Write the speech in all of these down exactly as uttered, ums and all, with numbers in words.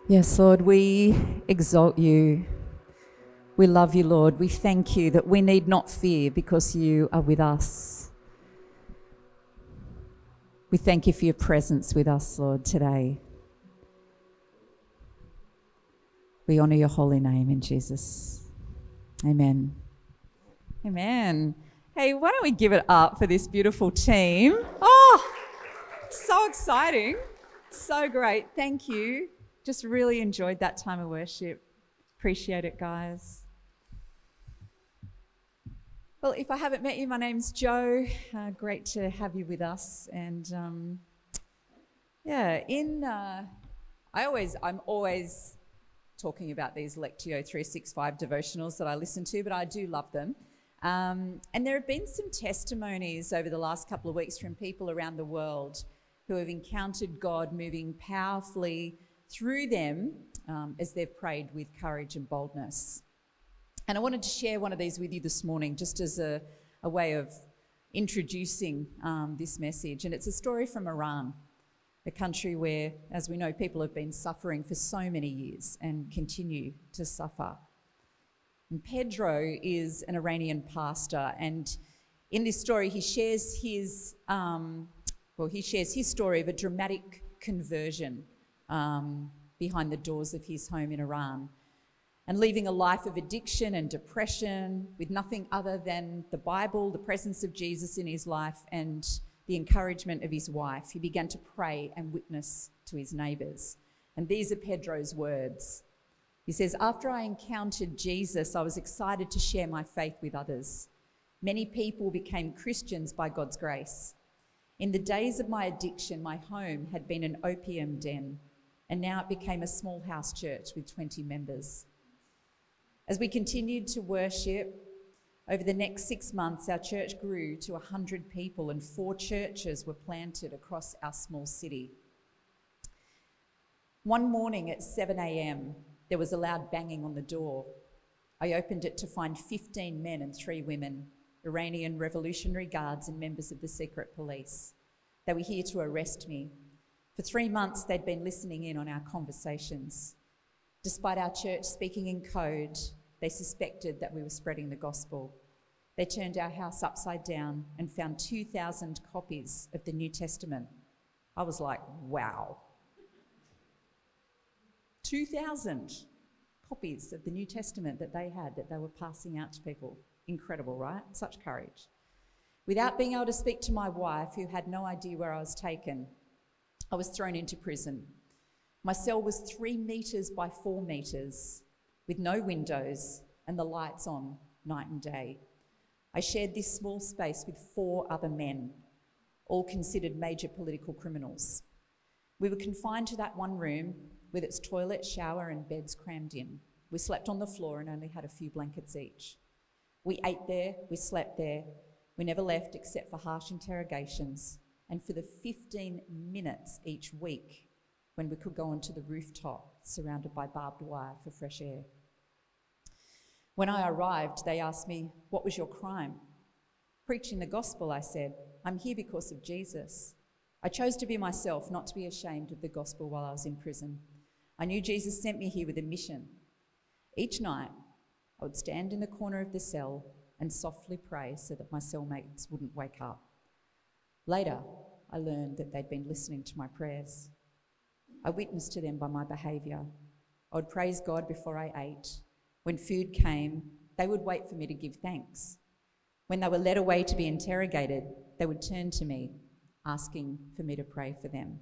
Yes, Lord, we exalt you. We love you, Lord. We thank you that we need not fear because you are with us. We thank you for your presence with us, Lord, today. We honour your holy name in Jesus. Amen. Amen. Hey, why don't we give it up for this beautiful team? Oh, so exciting. So great. Thank you. Just really enjoyed that time of worship. Appreciate it, guys. Well, if I haven't met you, my name's Jo. Uh, great to have you with us. And um, yeah, in uh, I always, I'm always talking about these Lectio three sixty-five devotionals that I listen to, but I do love them. Um, and there have been some testimonies over the last couple of weeks from people around the world who have encountered God moving powerfully through them um, as they've prayed with courage and boldness. And I wanted to share one of these with you this morning just as a, a way of introducing um, this message. And it's a story from Iran, a country where, as we know, people have been suffering for so many years and continue to suffer. And Pedro is an Iranian pastor, and in this story he shares his, um, well, he shares his story of a dramatic conversion um, behind the doors of his home in Iran, and leaving a life of addiction and depression with nothing other than the Bible, the presence of Jesus in his life, and the encouragement of his wife. He began to pray and witness to his neighbours. And these are Pedro's words. He says, "After I encountered Jesus, I was excited to share my faith with others. Many people became Christians by God's grace. In the days of my addiction, my home had been an opium den, and now it became a small house church with twenty members. As we continued to worship, over the next six months, our church grew to one hundred people and four churches were planted across our small city. One morning at seven a.m, there was a loud banging on the door. I opened it to find fifteen men and three women, Iranian Revolutionary Guards and members of the secret police. They were here to arrest me. For three months, they'd been listening in on our conversations. Despite our church speaking in code, they suspected that we were spreading the gospel. They turned our house upside down and found two thousand copies of the New Testament. I was like, wow. two thousand copies of the New Testament that they had, that they were passing out to people. Incredible, right? Such courage. Without being able to speak to my wife, who had no idea where I was taken, I was thrown into prison. My cell was three metres by four metres, with no windows and the lights on night and day. I shared this small space with four other men, all considered major political criminals. We were confined to that one room with its toilet, shower and beds crammed in. We slept on the floor and only had a few blankets each. We ate there, we slept there. We never left except for harsh interrogations and for the fifteen minutes each week when we could go onto the rooftop surrounded by barbed wire for fresh air. When I arrived, they asked me, "What was your crime?" "Preaching the gospel," I said. "I'm here because of Jesus. I chose to be myself, not to be ashamed of the gospel while I was in prison. I knew Jesus sent me here with a mission." Each night, I would stand in the corner of the cell and softly pray so that my cellmates wouldn't wake up. Later, I learned that they'd been listening to my prayers. I witnessed to them by my behaviour. I would praise God before I ate. When food came, they would wait for me to give thanks. When they were led away to be interrogated, they would turn to me, asking for me to pray for them.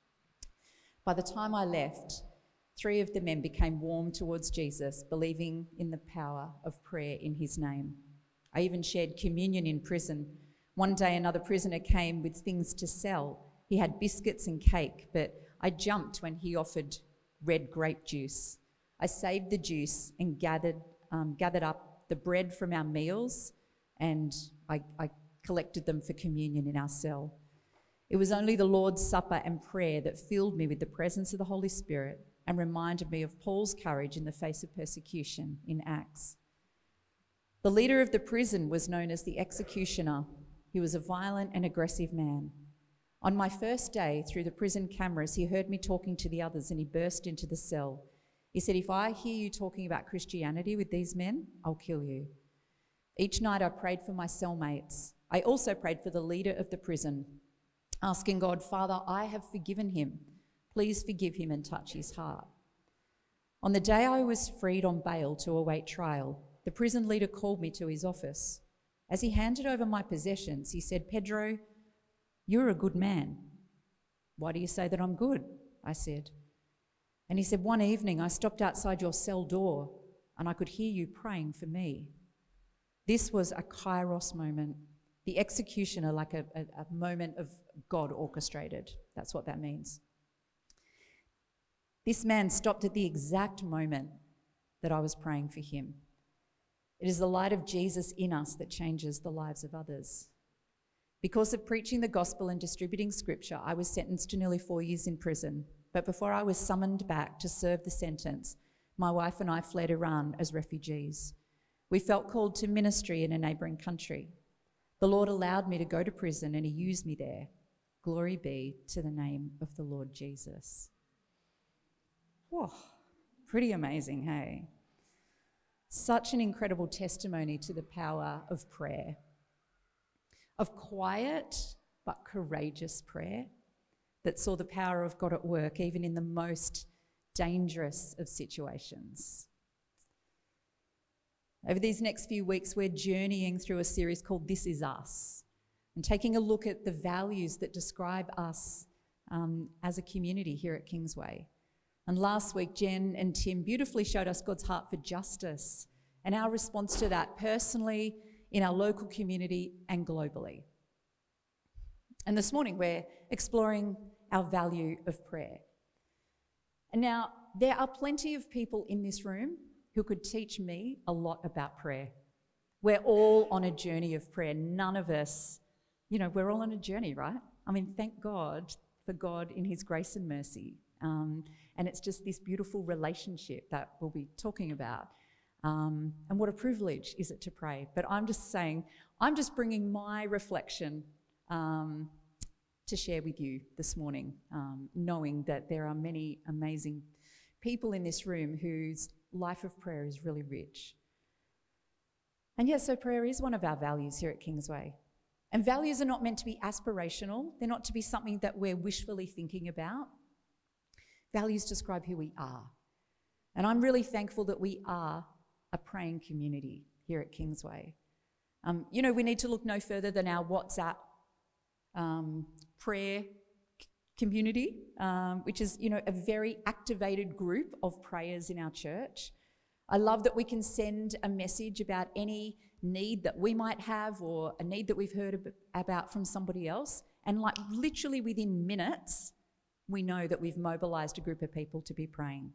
By the time I left, three of the men became warm towards Jesus, believing in the power of prayer in his name. I even shared communion in prison. One day, another prisoner came with things to sell. He had biscuits and cake, but I jumped when he offered red grape juice. I saved the juice and gathered um, gathered up the bread from our meals, and I, I collected them for communion in our cell. It was only the Lord's Supper and prayer that filled me with the presence of the Holy Spirit and reminded me of Paul's courage in the face of persecution in Acts. The leader of the prison was known as the executioner. He was a violent and aggressive man. On my first day through the prison cameras, he heard me talking to the others and he burst into the cell. He said, "If I hear you talking about Christianity with these men, I'll kill you." Each night I prayed for my cellmates. I also prayed for the leader of the prison, asking God, "Father, I have forgiven him. Please forgive him and touch his heart." On the day I was freed on bail to await trial, the prison leader called me to his office. As he handed over my possessions, he said, "Pedro, you're a good man." "Why do you say that I'm good?" I said. And he said, "One evening I stopped outside your cell door and I could hear you praying for me." This was a kairos moment, the executioner, like a, a, a moment of God orchestrated. That's what that means. This man stopped at the exact moment that I was praying for him. It is the light of Jesus in us that changes the lives of others. Because of preaching the gospel and distributing scripture, I was sentenced to nearly four years in prison. But before I was summoned back to serve the sentence, my wife and I fled Iran as refugees. We felt called to ministry in a neighbouring country. The Lord allowed me to go to prison and he used me there. Glory be to the name of the Lord Jesus. Whoa, pretty amazing, hey? Such an incredible testimony to the power of prayer, of quiet but courageous prayer that saw the power of God at work even in the most dangerous of situations. Over these next few weeks, we're journeying through a series called This Is Us and taking a look at the values that describe us um, as a community here at Kingsway. And last week, Jen and Tim beautifully showed us God's heart for justice and our response to that personally, in our local community and globally. And this morning, we're exploring our value of prayer. And now, there are plenty of people in this room who could teach me a lot about prayer. We're all on a journey of prayer. None of us, you know, we're all on a journey, right? I mean, thank God for God in his grace and mercy. Um, and it's just this beautiful relationship that we'll be talking about. Um, and what a privilege is it to pray. But I'm just saying, I'm just bringing my reflection um, to share with you this morning, um, knowing that there are many amazing people in this room whose life of prayer is really rich. And yes, so prayer is one of our values here at Kingsway. And values are not meant to be aspirational. They're not to be something that we're wishfully thinking about. Values describe who we are. And I'm really thankful that we are a praying community here at Kingsway. Um, you know, we need to look no further than our WhatsApp um, prayer c- community, um, which is, you know, a very activated group of prayers in our church. I love that we can send a message about any need that we might have or a need that we've heard ab- about from somebody else. And like literally within minutes, we know that we've mobilised a group of people to be praying.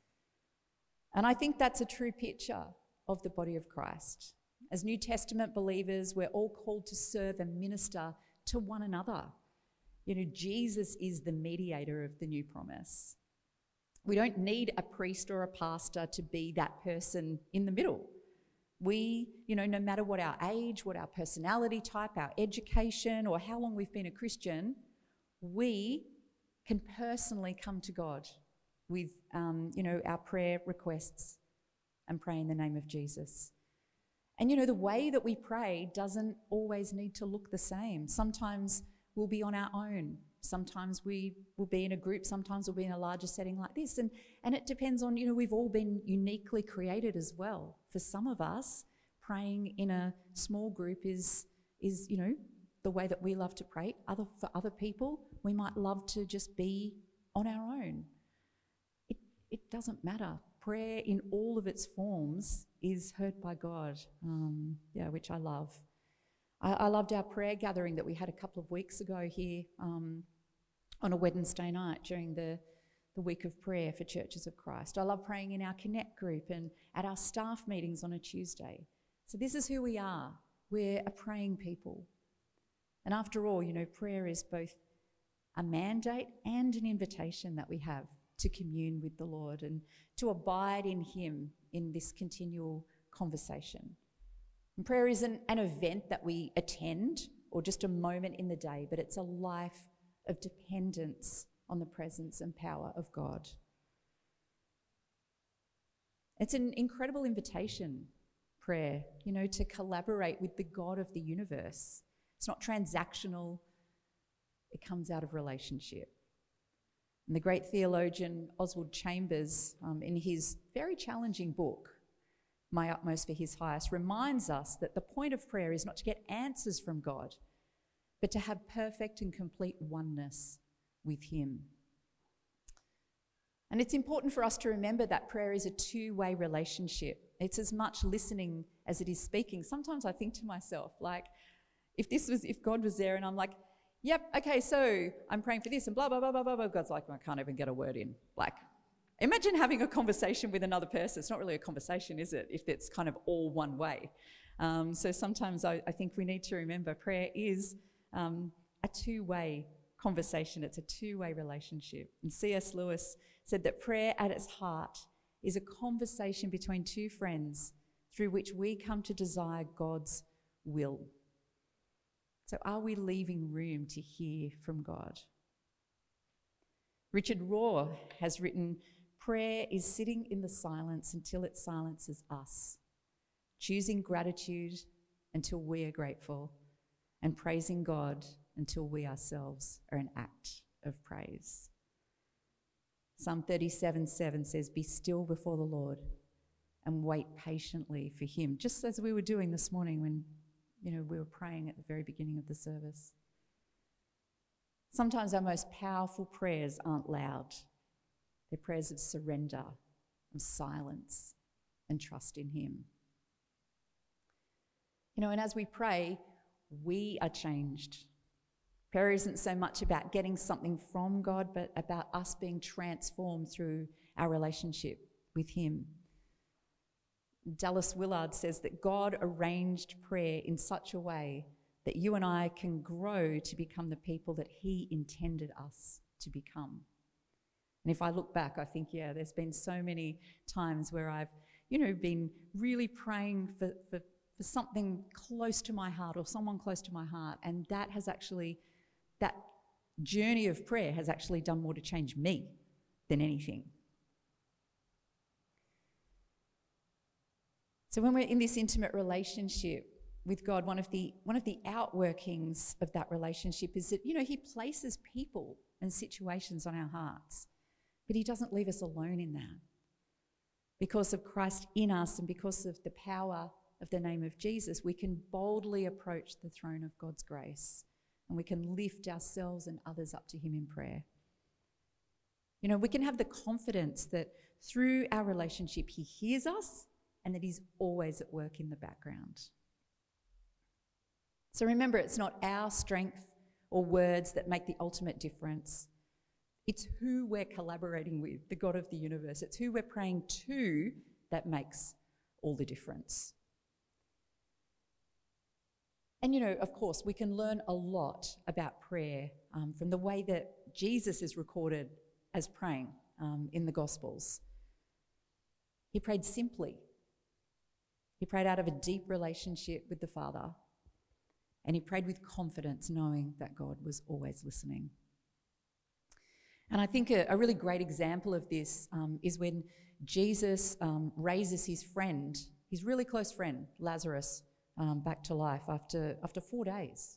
And I think that's a true picture of the body of Christ. As New Testament believers, we're all called to serve and minister to one another. You know, Jesus is the mediator of the new promise. We don't need a priest or a pastor to be that person in the middle. We, you know, no matter what our age, what our personality type, our education, or how long we've been a Christian, we can personally come to God with, um, you know, our prayer requests and pray in the name of Jesus. And, you know, the way that we pray doesn't always need to look the same. Sometimes we'll be on our own. Sometimes we will be in a group. Sometimes we'll be in a larger setting like this. And, and it depends on, you know, we've all been uniquely created as well. For some of us, praying in a small group is, is you know, the way that we love to pray. Other, for other people, we might love to just be on our own. It, it doesn't matter. Prayer in all of its forms is heard by God, um, yeah, which I love. I, I loved our prayer gathering that we had a couple of weeks ago here um, on a Wednesday night during the, the week of prayer for Churches of Christ. I love praying in our Connect group and at our staff meetings on a Tuesday. So this is who we are. We're a praying people. And after all, you know, prayer is both a mandate and an invitation that we have to commune with the Lord and to abide in him in this continual conversation. And prayer isn't an event that we attend or just a moment in the day, but it's a life of dependence on the presence and power of God. It's an incredible invitation, prayer, you know, to collaborate with the God of the universe. It's not transactional. It comes out of relationship. And the great theologian Oswald Chambers, um, in his very challenging book, My Utmost for His Highest, reminds us that the point of prayer is not to get answers from God, but to have perfect and complete oneness with Him. And it's important for us to remember that prayer is a two-way relationship. It's as much listening as it is speaking. Sometimes I think to myself, like, if this was, if God was there and I'm like, yep, okay, so I'm praying for this and blah, blah, blah, blah, blah, blah. God's like, I can't even get a word in. Like, imagine having a conversation with another person. It's not really a conversation, is it, if it's kind of all one way. Um, so sometimes I, I think we need to remember prayer is um, a two-way conversation. It's a two-way relationship. And C S Lewis said that prayer at its heart is a conversation between two friends through which we come to desire God's will. So are we leaving room to hear from God? Richard Rohr has written, prayer is sitting in the silence until it silences us, choosing gratitude until we are grateful, and praising God until we ourselves are an act of praise. Psalm thirty-seven seven says, be still before the Lord and wait patiently for Him, just as we were doing this morning when, you know, we were praying at the very beginning of the service. Sometimes our most powerful prayers aren't loud. They're prayers of surrender, of silence, and trust in Him. You know, and as we pray, we are changed. Prayer isn't so much about getting something from God, but about us being transformed through our relationship with Him. Dallas Willard says that God arranged prayer in such a way that you and I can grow to become the people that He intended us to become. And if I look back, I think, yeah, there's been so many times where I've, you know, been really praying for, for, for something close to my heart or someone close to my heart, and that has actually, that journey of prayer has actually done more to change me than anything. So when we're in this intimate relationship with God, one of the one of the outworkings of that relationship is that, you know, He places people and situations on our hearts, but He doesn't leave us alone in that. Because of Christ in us and because of the power of the name of Jesus, we can boldly approach the throne of God's grace, and we can lift ourselves and others up to Him in prayer. You know, we can have the confidence that through our relationship He hears us and that He's always at work in the background. So remember, it's not our strength or words that make the ultimate difference. It's who we're collaborating with, the God of the universe. It's who we're praying to that makes all the difference. And, you know, of course, we can learn a lot about prayer um, from the way that Jesus is recorded as praying um, in the Gospels. He prayed simply. He prayed out of a deep relationship with the Father, and He prayed with confidence, knowing that God was always listening. And I think a, a really great example of this um, is when Jesus um, raises his friend, his really close friend, Lazarus, um, back to life after, after four days.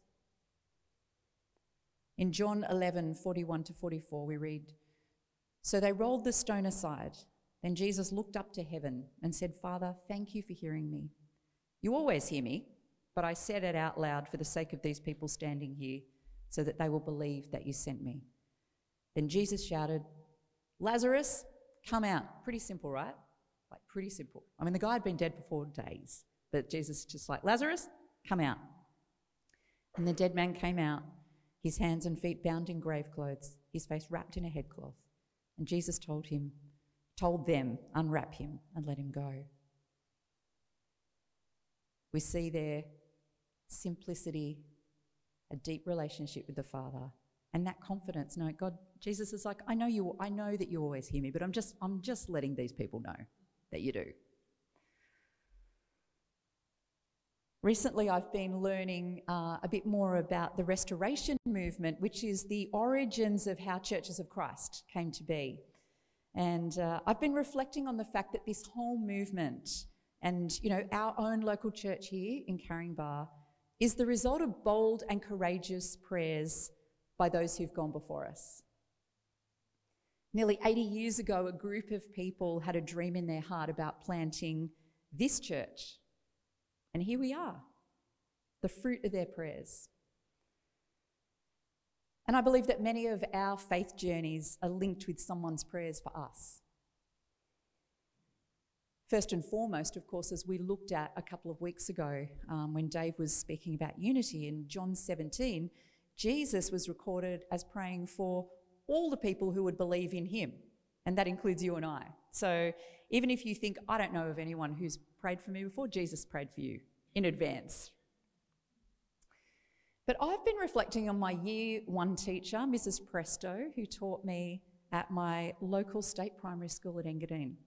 In John eleven, forty-one to forty-four, we read, so they rolled the stone aside. Then Jesus looked up to heaven and said, Father, thank you for hearing me. You always hear me, but I said it out loud for the sake of these people standing here, so that they will believe that you sent me. Then Jesus shouted, Lazarus, come out. Pretty simple, right? Like, pretty simple. I mean, the guy had been dead for four days, but Jesus just like, Lazarus, come out. And the dead man came out, his hands and feet bound in grave clothes, his face wrapped in a headcloth. And Jesus told him, told them, unwrap him and let him go. We see there simplicity, a deep relationship with the Father, and that confidence. No, God, Jesus is like, I know you, I know that you always hear me, but I'm just, I'm just letting these people know that you do. Recently, I've been learning uh, a bit more about the Restoration movement, which is the origins of how Churches of Christ came to be. And uh, I've been reflecting on the fact that this whole movement and, you know, our own local church here in Caringbah is the result of bold and courageous prayers by those who've gone before us. Nearly eighty years ago, a group of people had a dream in their heart about planting this church. And here we are, the fruit of their prayers. And I believe that many of our faith journeys are linked with someone's prayers for us. First and foremost, of course, as we looked at a couple of weeks ago um, when Dave was speaking about unity in John seventeen, Jesus was recorded as praying for all the people who would believe in him, and that includes you and I. So even if you think, I don't know of anyone who's prayed for me before, Jesus prayed for you in advance. But I've been reflecting on my year one teacher, Missus Presto, who taught me at my local state primary school at Engadine.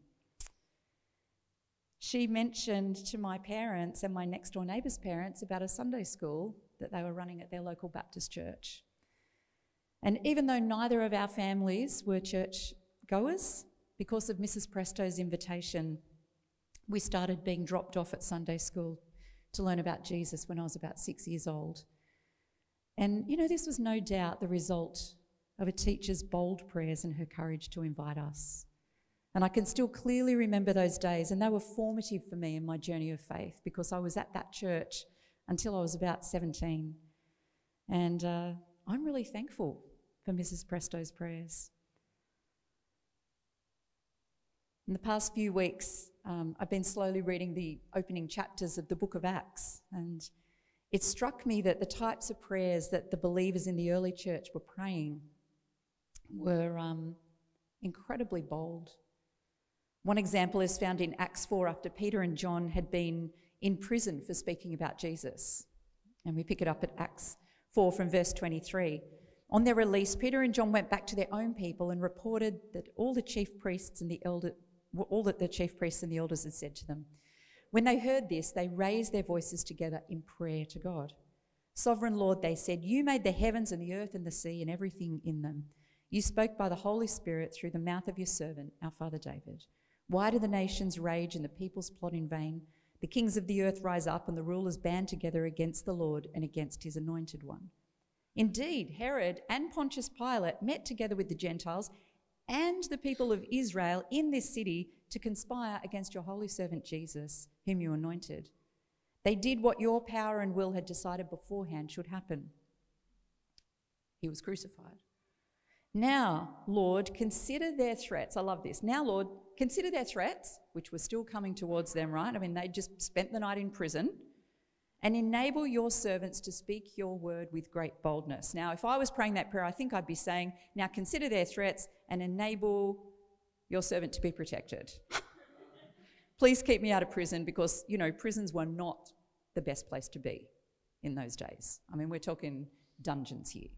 She mentioned to my parents and my next door neighbour's parents about a Sunday school that they were running at their local Baptist church. And even though neither of our families were church goers, because of Missus Presto's invitation, we started being dropped off at Sunday school to learn about Jesus when I was about six years old. And, you know, this was no doubt the result of a teacher's bold prayers and her courage to invite us. And I can still clearly remember those days, and they were formative for me in my journey of faith because I was at that church until I was about seventeen. And uh, I'm really thankful for Missus Presto's prayers. In the past few weeks, um, I've been slowly reading the opening chapters of the book of Acts, and it struck me that the types of prayers that the believers in the early church were praying were um, incredibly bold. One example is found in Acts four after Peter and John had been in prison for speaking about Jesus. And we pick it up at Acts four from verse twenty-three. On their release, Peter and John went back to their own people and reported that all the chief priests and the elder, all that the chief priests and the elders had said to them. When they heard this, they raised their voices together in prayer to God. Sovereign Lord, they said, you made the heavens and the earth and the sea and everything in them. You spoke by the Holy Spirit through the mouth of your servant, our father David. Why do the nations rage and the peoples plot in vain? The kings of the earth rise up and the rulers band together against the Lord and against his anointed one. Indeed, Herod and Pontius Pilate met together with the Gentiles and the people of Israel in this city to conspire against your holy servant Jesus, whom you anointed. They did what your power and will had decided beforehand should happen. He was crucified. Now, Lord, consider their threats. I love this. Now, Lord, consider their threats, which were still coming towards them, right? I mean, they just spent the night in prison. And enable your servants to speak your word with great boldness. Now, if I was praying that prayer, I think I'd be saying, now consider their threats and enable your servant to be protected. Please keep me out of prison because, you know, prisons were not the best place to be in those days. I mean, we're talking dungeons here.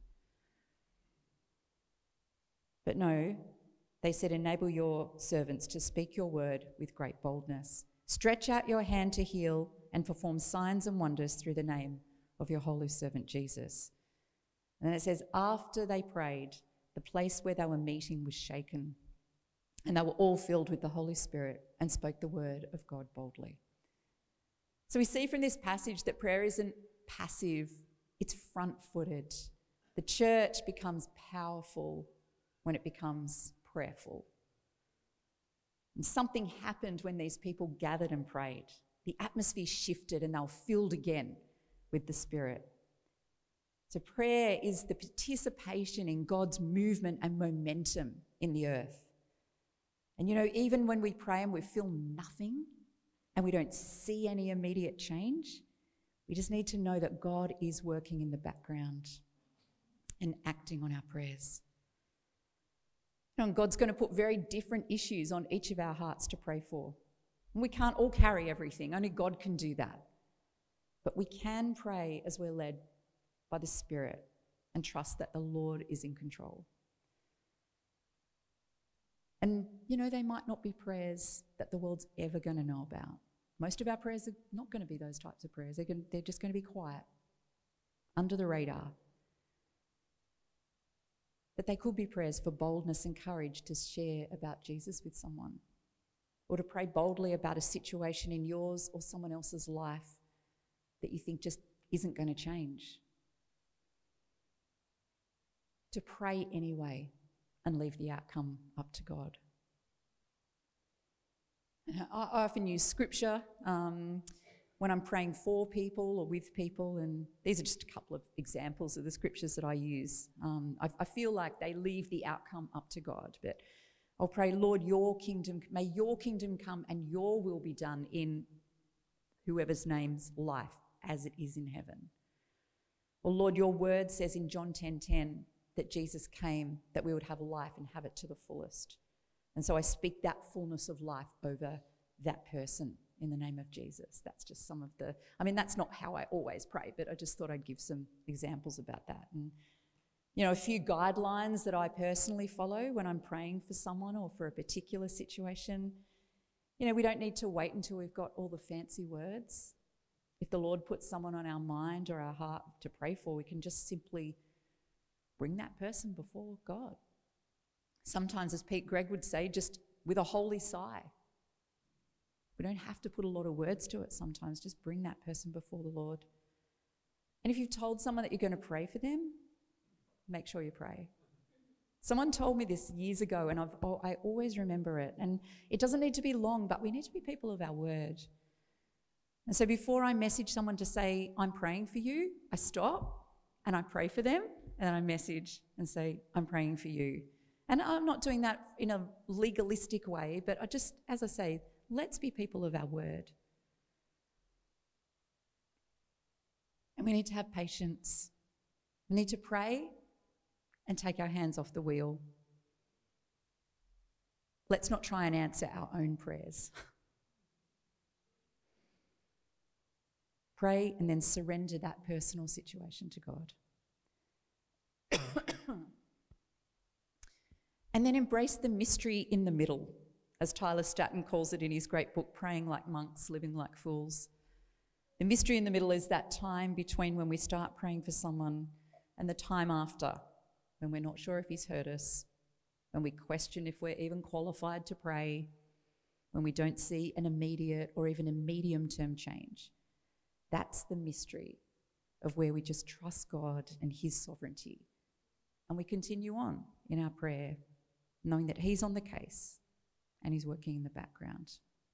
But no, they said, enable your servants to speak your word with great boldness. Stretch out your hand to heal and perform signs and wonders through the name of your holy servant Jesus. And then it says, after they prayed, the place where they were meeting was shaken, and they were all filled with the Holy Spirit and spoke the word of God boldly. So we see from this passage that prayer isn't passive, it's front-footed. The church becomes powerful when it becomes prayerful. And something happened when these people gathered and prayed. The atmosphere shifted and they were filled again with the Spirit. So prayer is the participation in God's movement and momentum in the earth. And you know, even when we pray and we feel nothing and we don't see any immediate change, we just need to know that God is working in the background and acting on our prayers. And God's going to put very different issues on each of our hearts to pray for. And we can't all carry everything. Only God can do that. But we can pray as we're led by the Spirit and trust that the Lord is in control. And, you know, they might not be prayers that the world's ever going to know about. Most of our prayers are not going to be those types of prayers. They're, going, they're just going to be quiet, under the radar. But they could be prayers for boldness and courage to share about Jesus with someone, or to pray boldly about a situation in yours or someone else's life that you think just isn't going to change. To pray anyway and leave the outcome up to God. I often use scripture um, when I'm praying for people or with people, and these are just a couple of examples of the scriptures that I use. Um, I, I feel like they leave the outcome up to God, but I'll pray, Lord, your kingdom, may your kingdom come and your will be done in whoever's name's life as it is in heaven. Or Lord, your word says in John ten ten that Jesus came that we would have life and have it to the fullest. And so I speak that fullness of life over that person in the name of Jesus. That's just some of the, I mean, that's not how I always pray, but I just thought I'd give some examples about that. And, you know, a few guidelines that I personally follow when I'm praying for someone or for a particular situation. You know, we don't need to wait until we've got all the fancy words. If the Lord puts someone on our mind or our heart to pray for, we can just simply bring that person before God. Sometimes, as Pete Greig would say, just with a holy sigh. We don't have to put a lot of words to it sometimes. Just bring that person before the Lord. And if you've told someone that you're going to pray for them, make sure you pray. Someone told me this years ago, and I've, oh, I always remember it. And it doesn't need to be long, but we need to be people of our word. And so before I message someone to say, I'm praying for you, I stop and I pray for them, and then I message and say, I'm praying for you. And I'm not doing that in a legalistic way, but I just, as I say, let's be people of our word. And we need to have patience. We need to pray and take our hands off the wheel. Let's not try and answer our own prayers. Pray and then surrender that personal situation to God. And then embrace the mystery in the middle, as Tyler Staton calls it in his great book, Praying Like Monks, Living Like Fools. The mystery in the middle is that time between when we start praying for someone and the time after, when we're not sure if he's heard us, when we question if we're even qualified to pray, when we don't see an immediate or even a medium-term change. That's the mystery of where we just trust God and his sovereignty. And we continue on in our prayer, knowing that he's on the case and he's working in the background.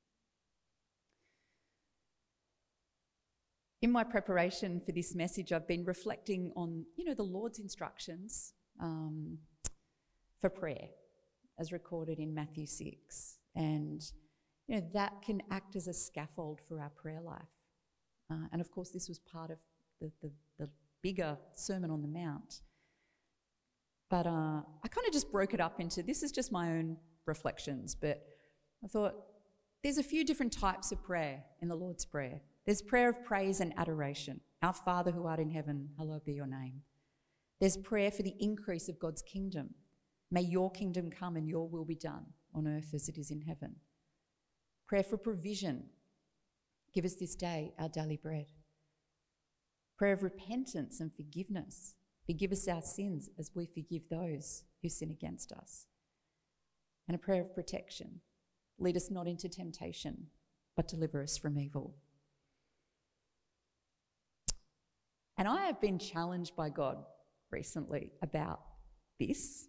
In my preparation for this message, I've been reflecting on, you know, the Lord's instructions um, for prayer, as recorded in Matthew six. And, you know, that can act as a scaffold for our prayer life. Uh, and of course, this was part of the, the, the bigger Sermon on the Mount. But uh, I kind of just broke it up into, this is just my own reflections, but I thought there's a few different types of prayer in the Lord's Prayer. There's prayer of praise and adoration. Our Father who art in heaven, hallowed be your name. There's prayer for the increase of God's kingdom. May your kingdom come and your will be done on earth as it is in heaven. Prayer for provision. Give us this day our daily bread. Prayer of repentance and forgiveness. Forgive us our sins as we forgive those who sin against us. And a prayer of protection. Lead us not into temptation, but deliver us from evil. And I have been challenged by God recently about this.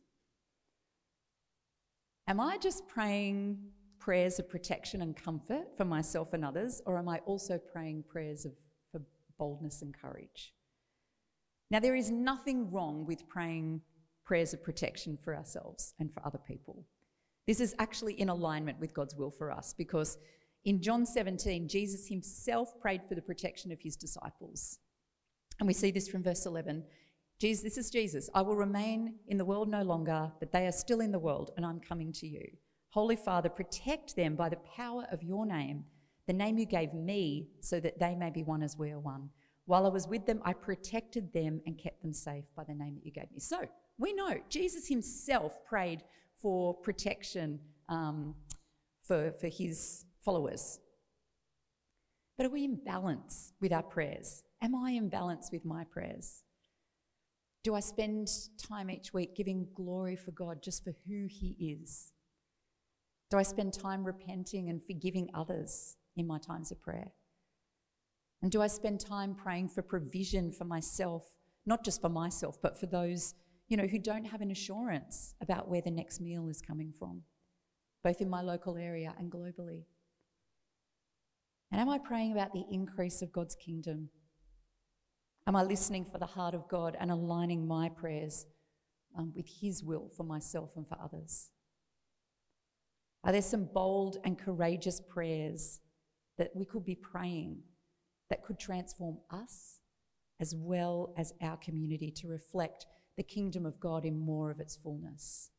Am I just praying prayers of protection and comfort for myself and others, or am I also praying prayers of for boldness and courage? Now, there is nothing wrong with praying prayers of protection for ourselves and for other people. This is actually in alignment with God's will for us, because in John seventeen, Jesus himself prayed for the protection of his disciples. And we see this from verse eleven. Jesus, this is Jesus. I will remain in the world no longer, but they are still in the world, and I'm coming to you. Holy Father, protect them by the power of your name, the name you gave me, so that they may be one as we are one. While I was with them, I protected them and kept them safe by the name that you gave me. So we know Jesus himself prayed for protection um, for, for his followers. But are we in balance with our prayers? Am I in balance with my prayers? Do I spend time each week giving glory for God just for who he is? Do I spend time repenting and forgiving others in my times of prayer? And do I spend time praying for provision for myself, not just for myself, but for those, you know, who don't have an assurance about where the next meal is coming from, both in my local area and globally? And am I praying about the increase of God's kingdom? Am I listening for the heart of God and aligning my prayers um, with his will for myself and for others? Are there some bold and courageous prayers that we could be praying that could transform us as well as our community to reflect the kingdom of God in more of its fullness?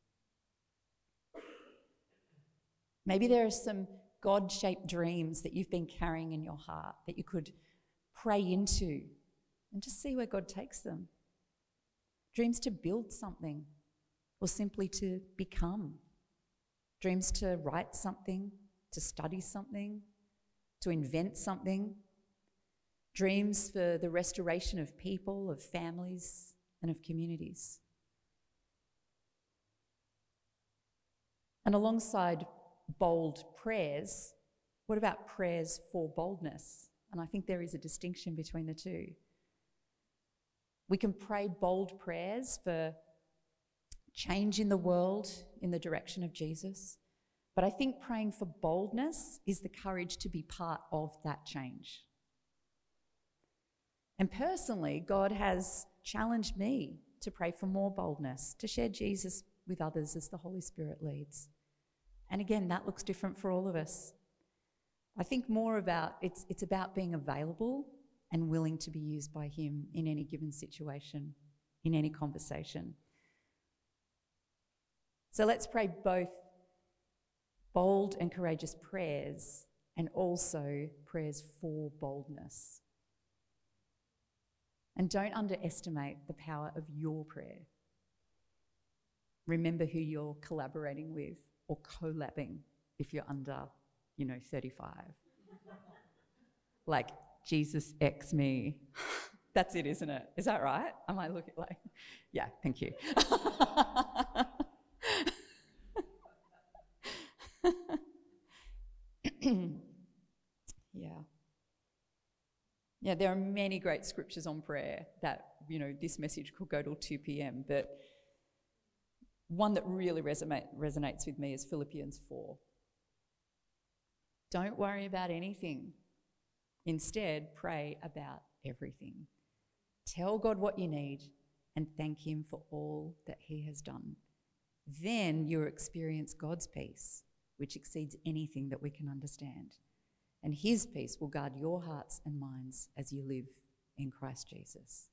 Maybe there are some God-shaped dreams that you've been carrying in your heart that you could pray into and just see where God takes them. Dreams to build something or simply to become. Dreams to write something, to study something, to invent something. Dreams for the restoration of people, of families, and of communities. And alongside bold prayers, what about prayers for boldness? And I think there is a distinction between the two. We can pray bold prayers for change in the world in the direction of Jesus, but I think praying for boldness is the courage to be part of that change. And personally, God has challenged me to pray for more boldness, to share Jesus with others as the Holy Spirit leads. And again, that looks different for all of us. I think more about, it's, it's about being available and willing to be used by him in any given situation, in any conversation. So let's pray both bold and courageous prayers and also prayers for boldness. And don't underestimate the power of your prayer. Remember who you're collaborating with or collabing if you're under, you know, thirty-five. Like, Jesus X me. That's it, isn't it? Is that right? Am I looking like... Yeah, thank you. Yeah. Yeah, there are many great scriptures on prayer that, you know, this message could go till two p.m, but one that really resonate, resonates with me is Philippians four. Don't worry about anything. Instead, pray about everything. Tell God what you need and thank him for all that he has done. Then you'll experience God's peace, which exceeds anything that we can understand. And his peace will guard your hearts and minds as you live in Christ Jesus.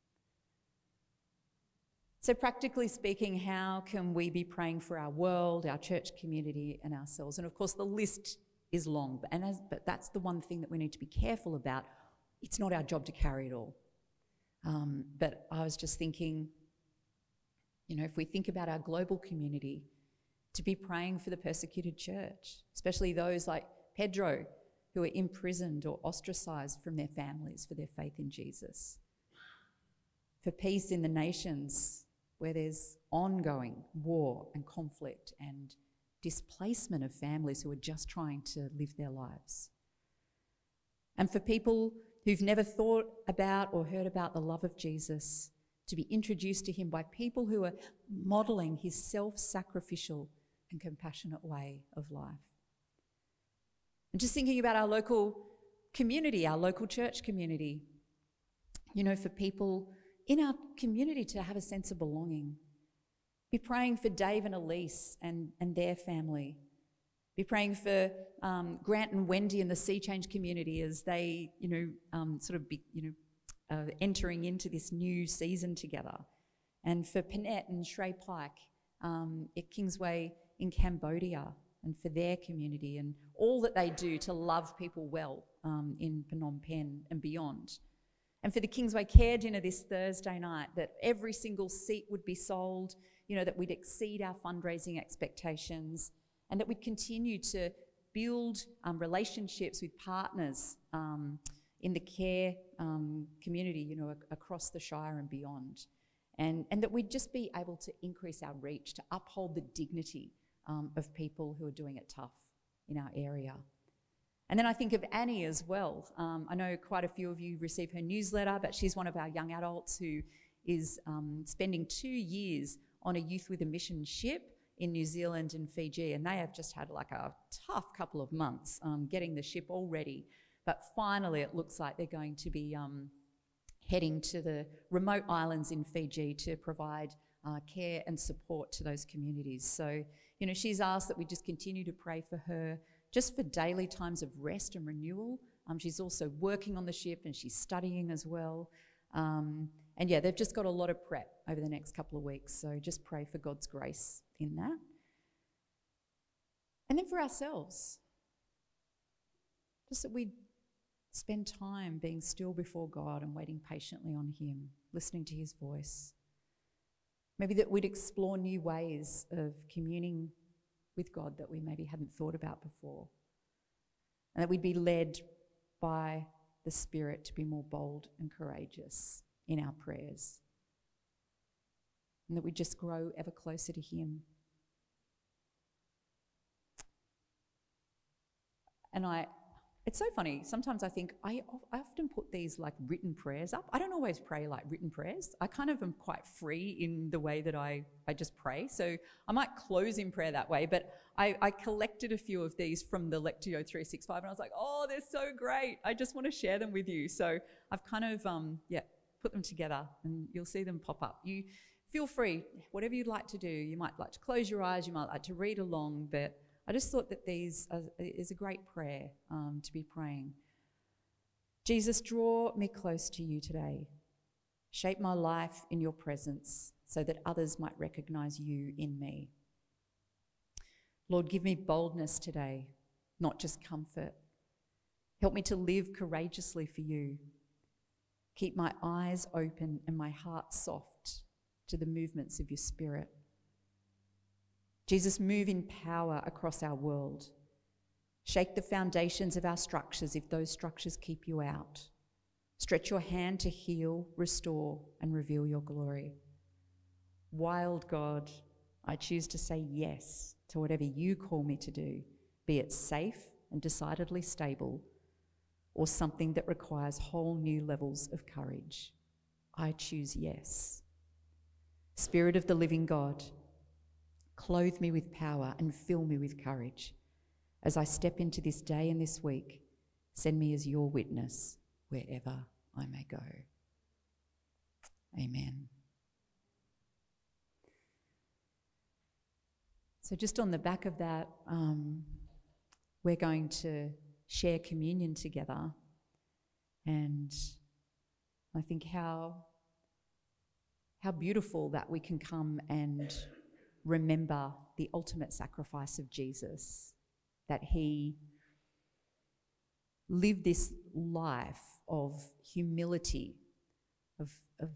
So practically speaking, how can we be praying for our world, our church community, and ourselves? And of course, the list is long, and as, but that's the one thing that we need to be careful about. It's not our job to carry it all. Um, but I was just thinking, you know, if we think about our global community, to be praying for the persecuted church, especially those like Pedro, who are imprisoned or ostracised from their families for their faith in Jesus. For peace in the nations where there's ongoing war and conflict and displacement of families who are just trying to live their lives. And for people who've never thought about or heard about the love of Jesus, to be introduced to him by people who are modelling his self-sacrificial and compassionate way of life. And just thinking about our local community, our local church community, you know, for people in our community to have a sense of belonging. Be praying for Dave and Elise and, and their family. Be praying for um, Grant and Wendy and the Sea Change community as they, you know, um, sort of be, you know, uh, entering into this new season together. And for Panette and Shrey Pike um, at Kingsway in Cambodia, and for their community and all that they do to love people well um, in Phnom Penh and beyond. And for the Kingsway Care Dinner this Thursday night, that every single seat would be sold, you know, that we'd exceed our fundraising expectations and that we'd continue to build um, relationships with partners um, in the care um, community, you know, ac- across the Shire and beyond. And, and that we'd just be able to increase our reach, to uphold the dignity um, of people who are doing it tough in our area. And then I think of Annie as well. Um, I know quite a few of you receive her newsletter, but she's one of our young adults who is um, spending two years on a Youth with a Mission ship in New Zealand and Fiji, and they have just had like a tough couple of months um, getting the ship all ready. But finally it looks like they're going to be um, heading to the remote islands in Fiji to provide uh, care and support to those communities. So, you know, she's asked that we just continue to pray for her, just for daily times of rest and renewal. Um, she's also working on the ship and she's studying as well. Um, and yeah, they've just got a lot of prep over the next couple of weeks. So just pray for God's grace in that. And then for ourselves, just that we spend time being still before God and waiting patiently on Him, listening to His voice. Maybe that we'd explore new ways of communing with God that we maybe hadn't thought about before. And that we'd be led by the Spirit to be more bold and courageous in our prayers. And that we just grow ever closer to Him. And I, it's so funny, sometimes I think, I, I often put these like written prayers up. I don't always pray like written prayers. I kind of am quite free in the way that I, I just pray. So I might close in prayer that way, but I, I collected a few of these from the Lectio three sixty-five and I was like, oh, they're so great. I just want to share them with you. So I've kind of, um, yeah, put them together and you'll see them pop up. You feel free, whatever you'd like to do. You might like to close your eyes, you might like to read along, but I just thought that these are, is a great prayer um, to be praying. Jesus, draw me close to you today. Shape my life in your presence so that others might recognize you in me. Lord, give me boldness today, not just comfort. Help me to live courageously for you. Keep my eyes open and my heart soft to the movements of your Spirit. Jesus, move in power across our world. Shake the foundations of our structures if those structures keep you out. Stretch your hand to heal, restore, and reveal your glory. Wild God, I choose to say yes to whatever you call me to do, be it safe and decidedly stable, or something that requires whole new levels of courage. I choose yes. Spirit of the living God, clothe me with power and fill me with courage. As I step into this day and this week, send me as your witness wherever I may go. Amen. So just on the back of that, um, we're going to share communion together. And I think how, how beautiful that we can come and remember the ultimate sacrifice of Jesus, that he lived this life of humility, of, of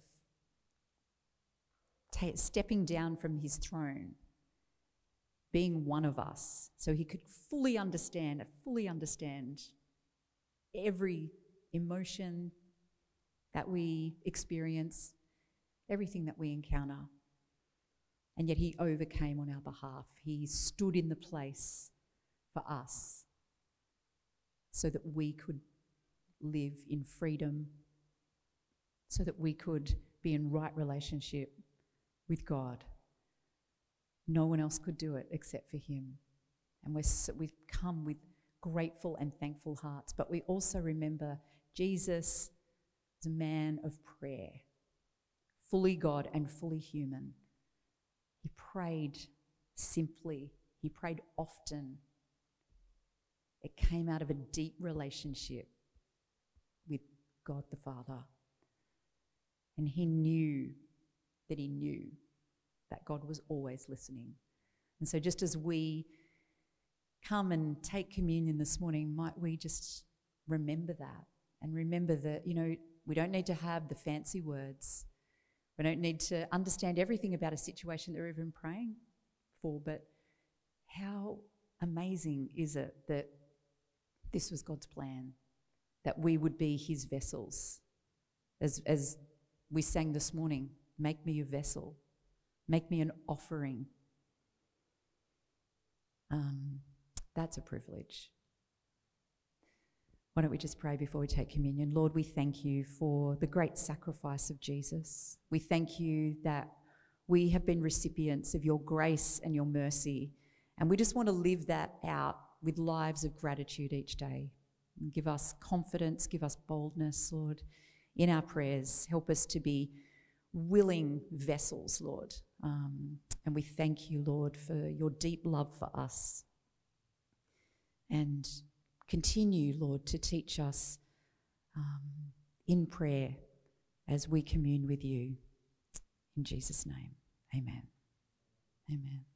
ta- stepping down from his throne, being one of us, so he could fully understand, fully understand every emotion that we experience, everything that we encounter. And yet he overcame on our behalf. He stood in the place for us so that we could live in freedom, so that we could be in right relationship with God. No one else could do it except for him. And we're so, we've come with grateful and thankful hearts, but we also remember Jesus is a man of prayer, fully God and fully human. He prayed simply. He prayed often. It came out of a deep relationship with God the Father. And he knew that he knew that God was always listening. And so just as we come and take communion this morning, might we just remember that and remember that, you know, we don't need to have the fancy words. We don't need to understand everything about a situation that we're even praying for, but how amazing is it that This was God's plan, that we would be his vessels. As, as we sang this morning, make me a vessel, make me an offering. Um, that's a privilege. Why don't we just pray before we take communion? Lord, we thank you for the great sacrifice of Jesus. We thank you that we have been recipients of your grace and your mercy, and we just want to live that out with lives of gratitude each day. And give us confidence, give us boldness, Lord, in our prayers. Help us to be willing vessels, Lord. Um, and we thank you, Lord, for your deep love for us. And continue, Lord, to teach us um, in prayer as we commune with you. In Jesus' name, amen. Amen.